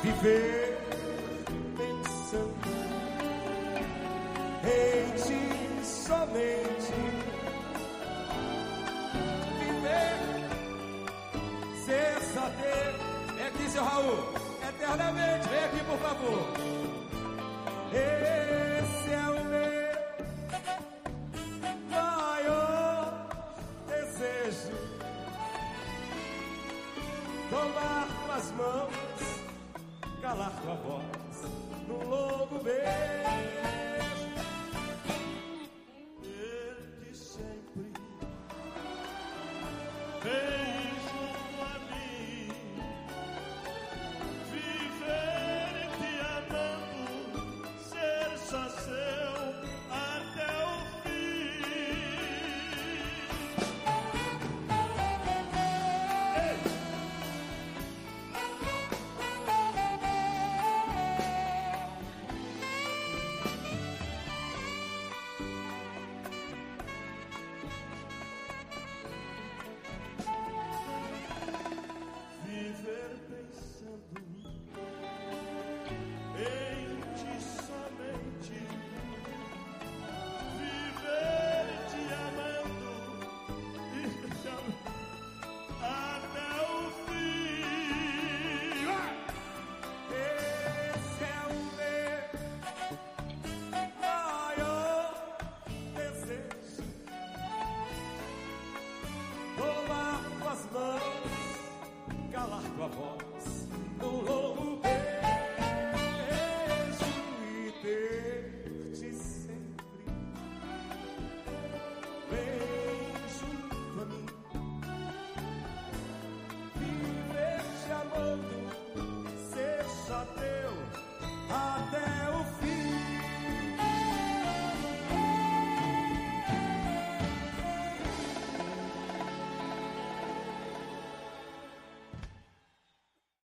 viver pensando em ti somente. Viver sem saber. Vem aqui, seu Raul, eternamente. Vem aqui, por favor. Esse é o meu maior desejo. Tomar tuas mãos, calar tua voz